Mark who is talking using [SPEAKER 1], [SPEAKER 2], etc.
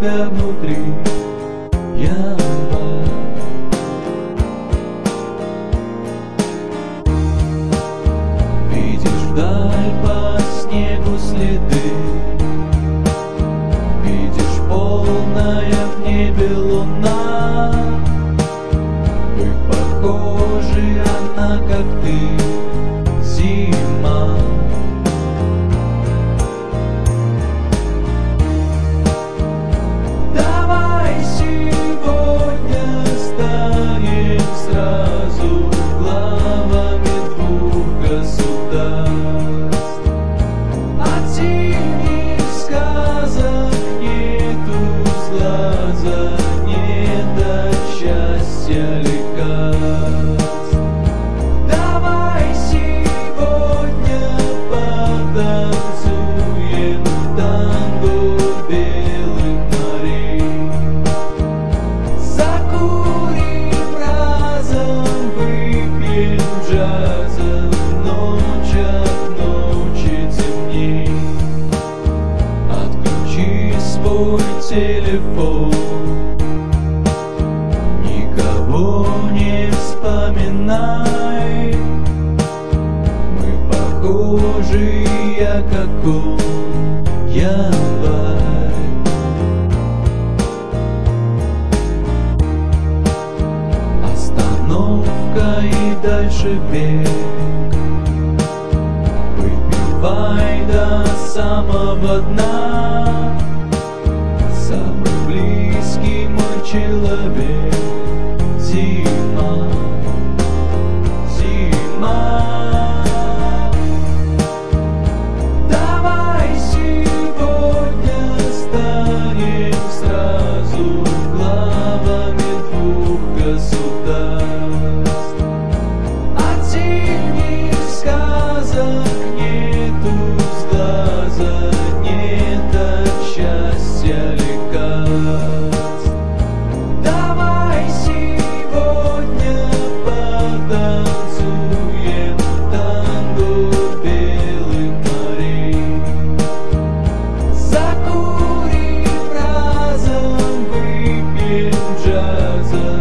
[SPEAKER 1] тебя внутри январь. Видишь вдаль по снегу следы, видишь полная в небе луна. Вы похожи, она как ты, зима. Давай сегодня станем сразу главами двух государств. От зимних сказок нету сглаза, нет от счастья лекарств. Давай сегодня потанцуем танго белых морей. Закурим разом, выпьем джаза, ночь от ночи темней. Отключи свой телефон, никого не вспоминай. Мы похожи, я как он, январь. Остановка и дальше бег. Выпивай до самого дна. Самый близкий мой человек, зима, зима. Давай сегодня станем сразу главами двух государств. От зимних сказок нету сглаза, нет от счастья лекарств. Давай сегодня потанцуем танго белых морей. Закурим разом, выпьем джаза,